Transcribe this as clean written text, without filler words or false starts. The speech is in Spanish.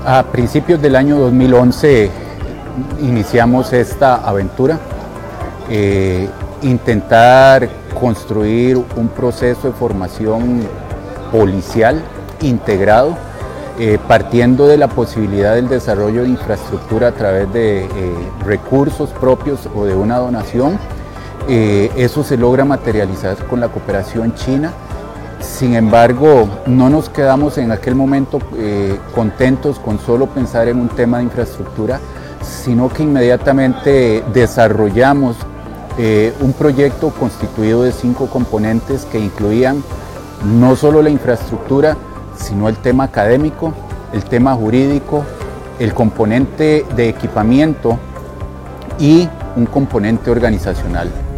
A principios del año 2011 iniciamos esta aventura, intentar construir un proceso de formación policial integrado, partiendo de la posibilidad del desarrollo de infraestructura a través de recursos propios o de una donación. Eso se logra materializar con la cooperación china. Sin embargo, no nos quedamos en aquel momento contentos con solo pensar en un tema de infraestructura, sino que inmediatamente desarrollamos un proyecto constituido de 5 componentes que incluían no solo la infraestructura, sino el tema académico, el tema jurídico, el componente de equipamiento y un componente organizacional.